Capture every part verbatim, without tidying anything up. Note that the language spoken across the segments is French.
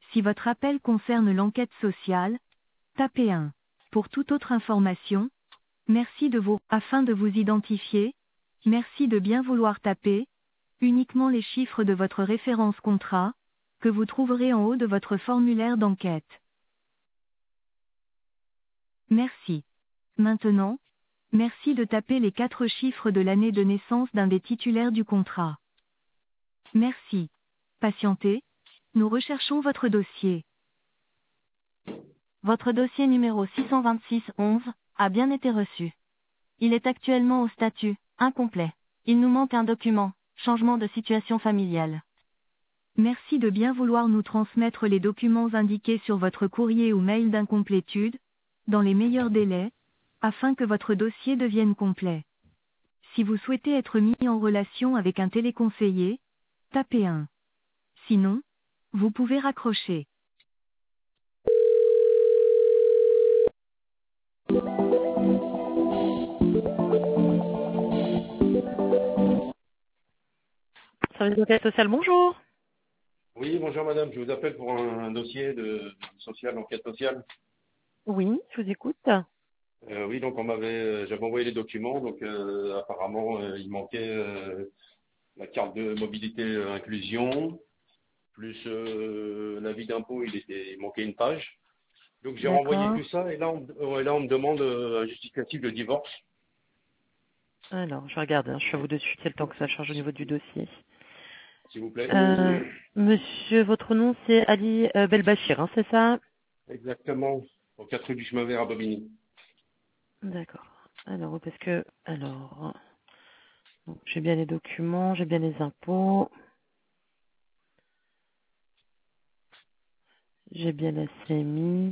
Si votre appel concerne l'enquête sociale, tapez un. Pour toute autre information, merci de vous, afin de vous identifier, merci de bien vouloir taper, uniquement les chiffres de votre référence contrat, que vous trouverez en haut de votre formulaire d'enquête. Merci. Maintenant, merci de taper les quatre chiffres de l'année de naissance d'un des titulaires du contrat. Merci. Patientez, nous recherchons votre dossier. Votre dossier numéro six cent vingt-six onze a bien été reçu. Il est actuellement au statut incomplet. Il nous manque un document, changement de situation familiale. Merci de bien vouloir nous transmettre les documents indiqués sur votre courrier ou mail d'incomplétude, dans les meilleurs délais, afin que votre dossier devienne complet. Si vous souhaitez être mis en relation avec un téléconseiller, tapez un. Sinon, vous pouvez raccrocher. Service d'enquête sociale, bonjour. Oui, bonjour madame, je vous appelle pour un, un dossier de, de social, enquête sociale. Oui, je vous écoute. Euh, oui, donc on m'avait, euh, j'avais envoyé les documents, donc euh, apparemment euh, il manquait euh, la carte de mobilité euh, inclusion, plus euh, l'avis d'impôt, il était, il manquait une page. Donc j'ai renvoyé D'accord. tout ça et là on, ouais, là on me demande euh, un justificatif de divorce, Alors, je regarde, hein, je suis à vous dessus, c'est le temps que ça charge au niveau du dossier. s'il vous plaît. Euh, monsieur, votre nom c'est Ali euh, Belbachir, hein, c'est ça? Exactement, au quatre rue du chemin vert à Bobigny. D'accord. Alors, parce que, alors, donc, j'ai bien les documents, j'ai bien les impôts, j'ai bien la C M I.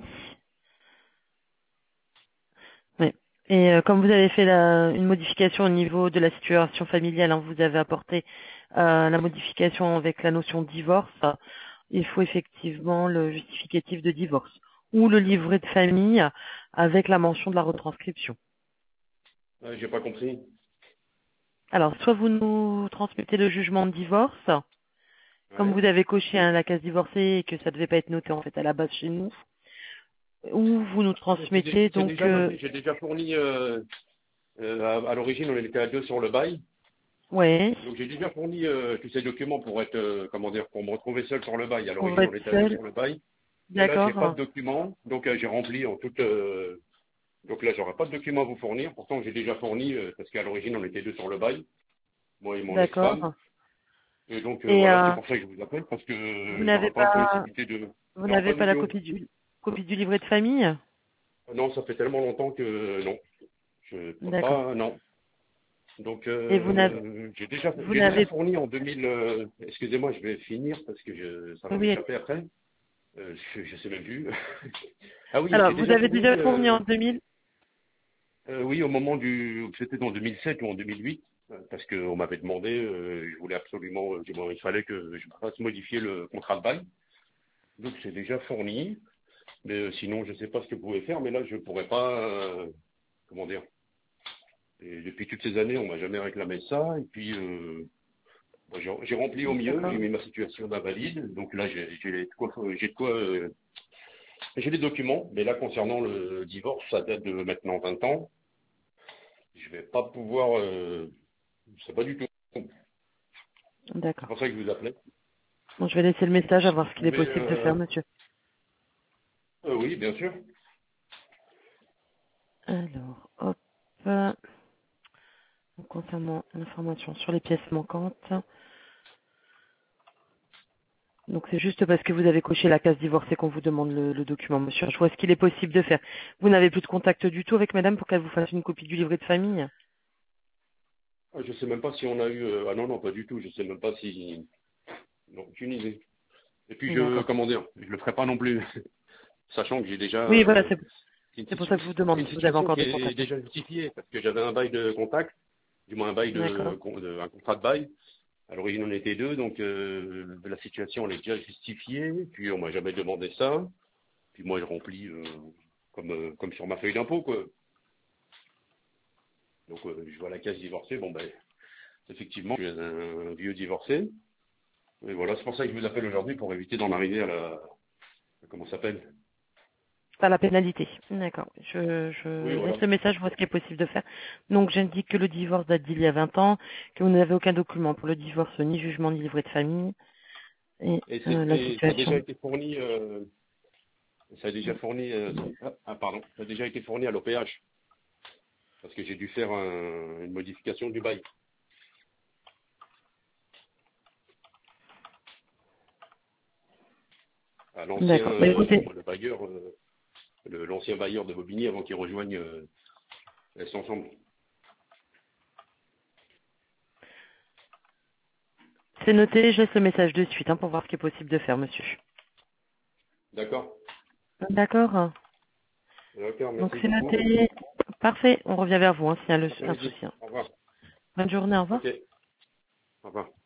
Oui. Et euh, comme vous avez fait la, une modification au niveau de la situation familiale, hein, vous avez apporté euh, la modification avec la notion de divorce, il faut effectivement le justificatif de divorce ou le livret de famille avec la mention de la retranscription. Euh, j'ai pas compris. Alors, soit vous nous transmettez le jugement de divorce, comme Ouais. vous avez coché hein, la case divorcée et que ça devait pas être noté en fait à la base chez nous, ou vous nous C'est dé- transmettez c'est donc déjà euh, noté, j'ai déjà fourni, euh, euh, à, à l'origine on était à deux sur le bail. ouais, Donc j'ai déjà fourni euh, tous ces documents pour être, euh, comment dire, pour me retrouver seul sur le bail. À pour l'origine, on être était à deux seul, sur le bail. Et là, j'ai pas de d'accord. documents, donc euh, j'ai rempli en toute. euh, donc là, j'aurai pas de documents à vous fournir. Pourtant, j'ai déjà fourni euh, parce qu'à l'origine, on était deux sur le bail, moi et mon D'accord. ex-femme. Et donc euh, Et voilà, euh, c'est pour ça que je vous appelle parce que vous euh, n'avez j'aurai pas la pas possibilité de. vous Non, n'avez pas pas du la tout. copie du copie du livret de famille? Non, ça fait tellement longtemps que euh, non, je peux D'accord. pas. Non. Donc Et vous n'avez euh, j'ai déjà vous j'ai déjà n'avez fourni en deux mille. euh, excusez-moi, je vais finir parce que je, ça va oui. m'échapper après. Euh, je, je sais même plus. Ah oui, j'ai Alors, vous déjà avez fourni, déjà fourni euh, en deux mille? euh, oui, au moment du, c'était en deux mille sept ou en deux mille huit, euh, parce qu'on m'avait demandé, euh, je voulais absolument, euh, bon, il fallait que je fasse modifier le contrat de bail. Donc c'est déjà fourni, mais euh, sinon je ne sais pas ce que vous pouvez faire, mais là je pourrais pas, euh, comment dire. Et depuis toutes ces années, on m'a jamais réclamé ça, et puis euh, moi, j'ai j'ai rempli au mieux, j'ai D'accord. mis ma situation d'invalide, donc là j'ai j'ai de quoi, j'ai de quoi, euh, j'ai des documents, mais là concernant le divorce, ça date de maintenant vingt ans. Je vais pas pouvoir, euh, je sais pas du tout. C'est D'accord. pour ça que je vous appelais. Bon, je vais laisser le message à Si voir vous ce qu'il est pouvez, possible de euh, faire, monsieur. euh, oui, bien sûr. Alors, hop. euh, Concernant l'information sur les pièces manquantes. Donc c'est juste parce que vous avez coché la case divorcée qu'on vous demande le, le document, monsieur. Je vois ce qu'il est possible de faire. Vous n'avez plus de contact du tout avec madame pour qu'elle vous fasse une copie du livret de famille? Ah, je sais même pas si on a eu, euh, ah non, non, pas du tout. Je sais même pas si, non, aucune idée. Et puis je, D'accord. comment dire, je le ferai pas non plus, sachant que j'ai déjà, Oui, voilà, euh, c'est c'est une, c'est pour situ- ça que je vous c'est demande une si vous avez situation encore qui des est contacts. déjà justifiée, parce que j'avais un bail de contact, du moins un bail de, D'accord. de- un contrat de bail. À l'origine, on était deux, donc euh, la situation elle est déjà justifiée. Puis on m'a jamais demandé ça. Puis moi, je remplis euh, comme euh, comme sur ma feuille d'impôt, quoi. Donc euh, je vois la case divorcée. Bon ben, effectivement, je suis un vieux divorcé. Et voilà, c'est pour ça que je vous appelle aujourd'hui pour éviter d'en arriver à la comment ça s'appelle? Pas la pénalité. D'accord. Je, je Oui, voilà. laisse le message, je vois ce qui est possible de faire. Donc, j'indique que le divorce date d'il y a vingt ans, que vous n'avez aucun document pour le divorce, ni jugement, ni livret de famille, et Et, euh, la c'est- et ça a déjà situation. été fourni, euh, ça a déjà fourni, euh, ah, pardon, ça a déjà été fourni à l'O P H, parce que j'ai dû faire un- une modification du bail. À l'ancien, D'accord. Bah, euh, écoutez, le bailleur, euh, le- l'ancien bailleur de Bobigny avant qu'il rejoigne euh, S Ensemble. c'est noté, je laisse le message de suite hein, pour voir ce qui est possible de faire, monsieur. D'accord. D'accord. D'accord, Donc, merci c'est beaucoup. noté. Parfait. On revient vers vous hein, s'il y a le- Bon un après-midi. souci. Au revoir. Bonne journée, au revoir. Ok. Au revoir.